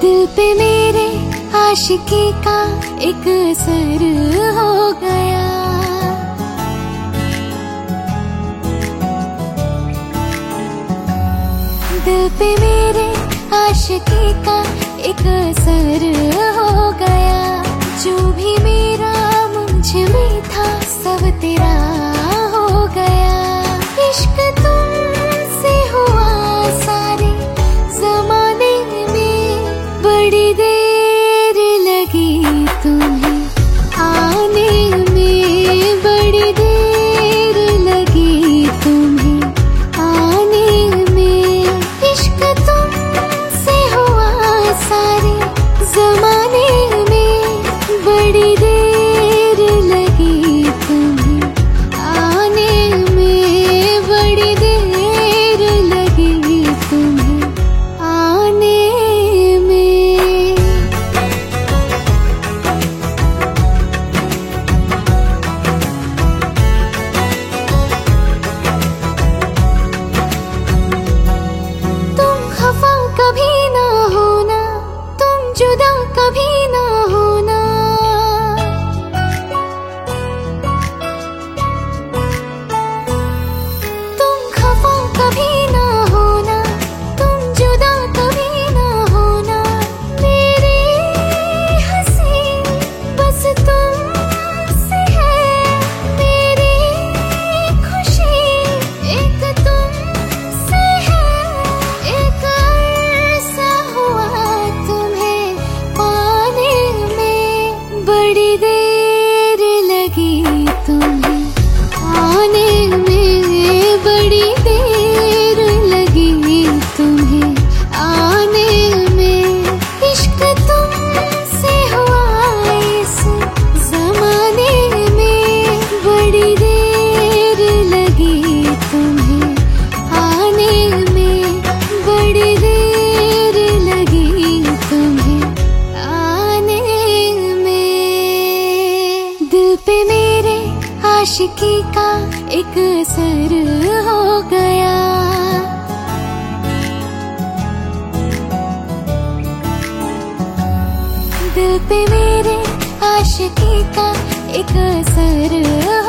दिल पे मेरे आशिकी का एक असर हो गया। दिल पे मेरे आशिकी का एक असर हो गया। जो भी मेरा मुझ में था सब तेरा हो गया। इश्क तुमसे हुआ सारे जमाने में, बड़ी देर लगी तुम्हें आने में, बड़ी देर लगी तुम्हें आने में। इश्क तुमसे हुआ सारे जमाने में, बड़ी देर लगी तुम्हें आने में, बड़ी देर लगी तुम्हें आने में। तुम खफा कभी ना होना, तुम जुदा कभी ना होना। तुम खफा कभी ना होना, तुम जुदा कभी ना होना। मेरी हंसी बस तुमसे है, मेरी खुशी एक तुमसे है। एक अरसा हुआ तुम्हें पाने में, बड़ी देर लगी तुम्हें आने में, बड़ी देर लगी तुम्हें आने में। इश्क तुमसे हुआ इस जमाने में, बड़ी देर लगी तुम्हें आने में, बड़ी देर लगी तुम्हें आने में। दिल पे मेरे आशिकी का एक असर हो गया। दिल पे मेरे आशिकी का एक असर